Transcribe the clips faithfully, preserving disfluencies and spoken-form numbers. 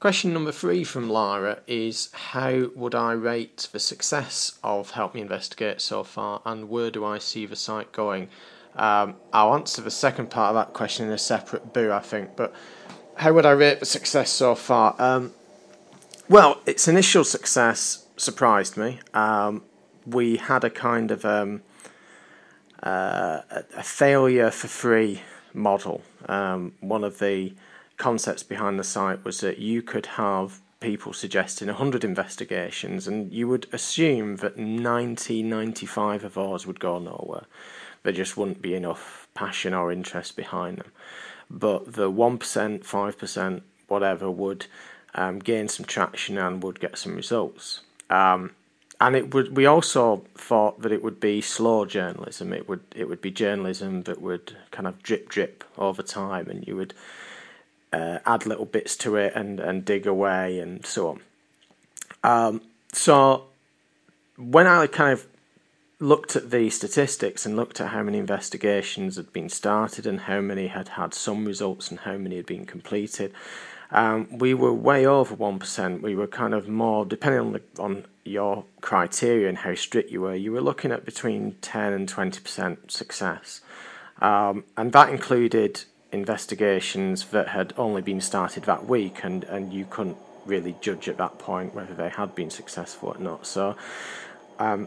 Question number three from Lara is, how would I rate the success of Help Me Investigate so far, and where do I see the site going? Um, I'll answer the second part of that question in a separate boo, I think, but how would I rate the success so far? Um, well, its initial success surprised me. Um, we had a kind of um, uh, a failure for free model. Um, one of the concepts behind the site was that you could have people suggesting one hundred investigations, and you would assume that ninety, ninety-five of those would go nowhere. There just wouldn't be enough passion or interest behind them. But the one percent, five percent, whatever, would um, gain some traction and would get some results. Um, and it would. We also thought that it would be slow journalism. It would. It would be journalism that would kind of drip, drip over time, and you would uh, add little bits to it and, and dig away and so on. Um, so when I kind of looked at the statistics and looked at how many investigations had been started and how many had had some results and how many had been completed, um, we were way over one percent. We were kind of more, depending on the, on your criteria and how strict you were, you were looking at between ten and twenty percent success. Um, and that included investigations that had only been started that week, and, and you couldn't really judge at that point whether they had been successful or not. So, um,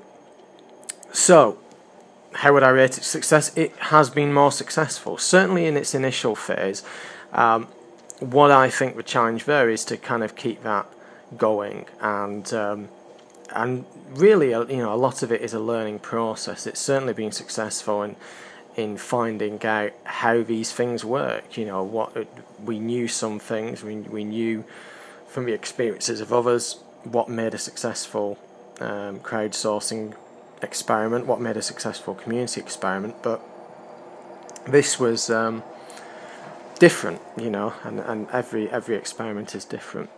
So, how would I rate its success? It has been more successful, certainly in its initial phase. Um, what I think the challenge there is to kind of keep that going, and um, and really, you know, a lot of it is a learning process. It's certainly been successful in in finding out how these things work. You know, what we knew some things, we we knew from the experiences of others what made a successful um, crowdsourcing experiment, what made a successful community experiment, but this was um, different, you know, and, and every every experiment is different.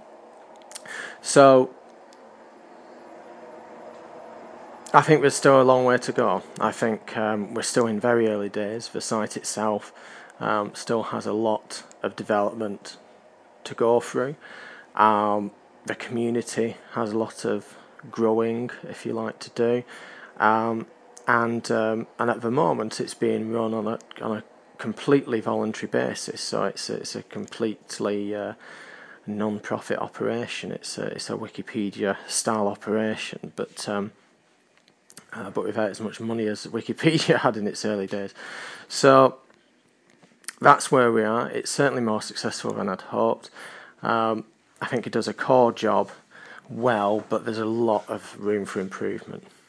So I think there's still a long way to go. I think um, we're still in very early days. The site itself um, still has a lot of development to go through. Um, the community has a lot of growing, if you like, to do. Um, and um, and at the moment, it's being run on a on a completely voluntary basis. So it's a, it's a completely uh, non-profit operation. It's a it's a Wikipedia style operation, but um, uh, but without as much money as Wikipedia had in its early days. So that's where we are. It's certainly more successful than I'd hoped. Um, I think it does a core job well, but there's a lot of room for improvement.